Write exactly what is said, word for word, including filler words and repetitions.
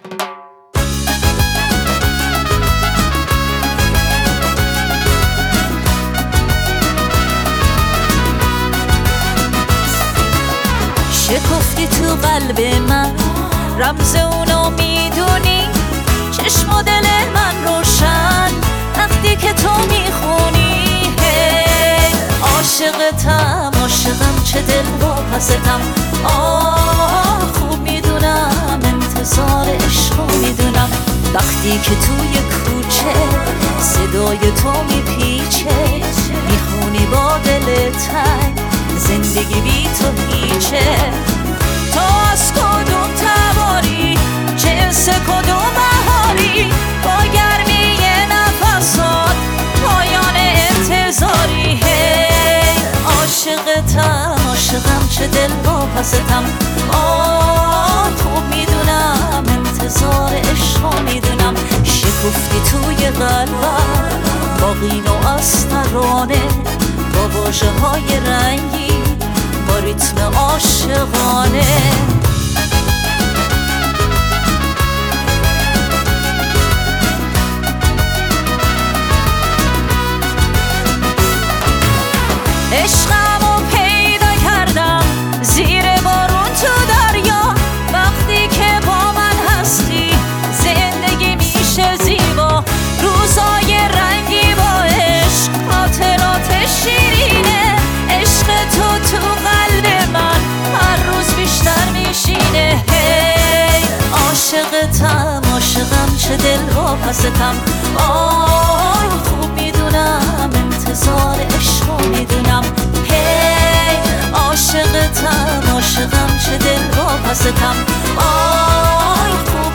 شکفتی تو قلب من، رمز اونو میدونی، چشم و دل من روشن وقتی که تو میخونی. هی عاشقتم عاشقم، چه دل واپستم. آه خوب میدونم انتظار عشقو میدونم. وقتی که توی کوچه صدای تو میپیچه، میخونی با دل تنگ زندگی بی تو هیچه. تو از کدوم تباری، جنس کدوم بهاری، با گرمی نفسات پایان انتظاری. هی عاشقتم عاشقم، چه دل واپستم. آه خوب میدونم انتظار عشقو میدونم. شکفتی توی قلبم با قین و استرانه، با واژه های رنگی، با ریتم عاشقانه. عشقمو پیدا کردم زیر بارون تو دریا. وقتی که با من هستی زندگی میشه زیبا. روزای رنگی با عشق، خاطرات شیرینه. عشق تو تو قلب من هر روز بیشتر میشینه. هی عاشقتم عاشقم، چه دل واپستم. آه خوب میدونم انتظار عشقو میدونم. هی عاشقتم عاشقم، چه دل واپستم. آه خوب